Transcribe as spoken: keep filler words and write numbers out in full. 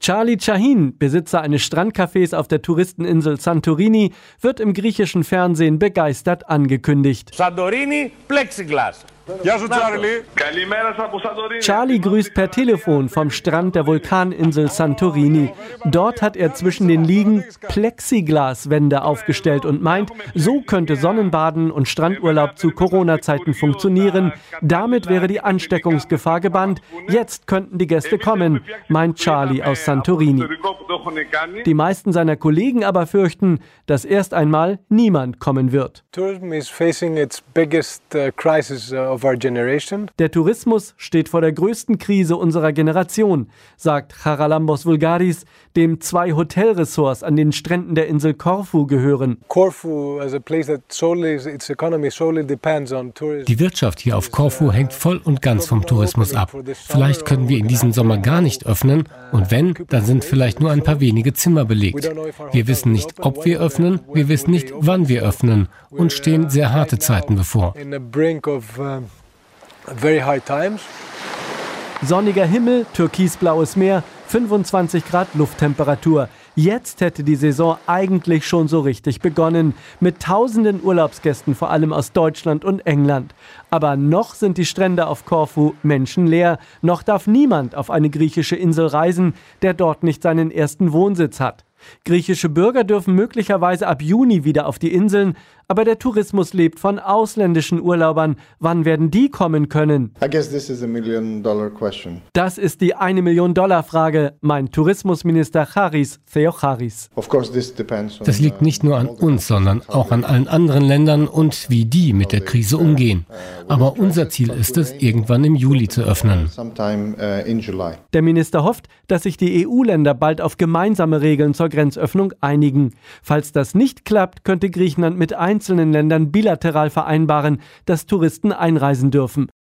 Charlie Chahin, Besitzer eines Strandcafés auf der Touristeninsel Santorini, wird im griechischen Fernsehen begeistert angekündigt. Santorini, Plexiglas. Γεια σου, Charlie. Charlie grüßt per Telefon vom Strand der Vulkaninsel Santorini. Dort hat er zwischen den Liegen Plexiglaswände aufgestellt und meint, so könnte Sonnenbaden und Strandurlaub zu Corona-Zeiten funktionieren. Damit wäre die Ansteckungsgefahr gebannt. Jetzt könnten die Gäste kommen, meint Charlie aus Santorini. Die meisten seiner Kollegen aber fürchten, dass erst einmal niemand kommen wird. Tourism is facing its biggest uh, crisis of our generation. Der Tourismus steht vor der größten Krise unserer Generation, sagt Charalambos Voulgaris, dem zwei Hotelressorts an den Stränden der Insel Korfu gehören. Korfu as a place that solely its economy solely depends on tourism. Die Wirtschaft hier auf Korfu hängt voll und ganz vom Tourismus ab. Vielleicht können wir in diesem Sommer gar nicht öffnen und wenn, dann sind vielleicht nur ein paar wenige Zimmer belegt. Wir wissen nicht, ob wir öffnen, wir wissen nicht, wann wir öffnen und stehen sehr harte Zeiten bevor. Sonniger Himmel, türkisblaues Meer, fünfundzwanzig Grad Lufttemperatur. Jetzt hätte die Saison eigentlich schon so richtig begonnen, mit tausenden Urlaubsgästen, vor allem aus Deutschland und England. Aber noch sind die Strände auf Korfu menschenleer, noch darf niemand auf eine griechische Insel reisen, der dort nicht seinen ersten Wohnsitz hat. Griechische Bürger dürfen möglicherweise ab Juni wieder auf die Inseln, aber der Tourismus lebt von ausländischen Urlaubern. Wann werden die kommen können? I guess this is a million dollar question. Das ist die eine Million Dollar Frage, meint Tourismusminister Charis Theocharis. Of course this depends on, Das liegt nicht nur an uns, sondern auch an allen anderen Ländern und wie die mit der Krise umgehen. Aber unser Ziel ist es, irgendwann im Juli zu öffnen. sometime uh, in July. Der Minister hofft, dass sich die E U-Länder bald auf gemeinsame Regeln zur Grenzöffnung einigen. Falls das nicht klappt, könnte Griechenland mit einzelnen Ländern bilateral vereinbaren, dass Touristen einreisen dürfen.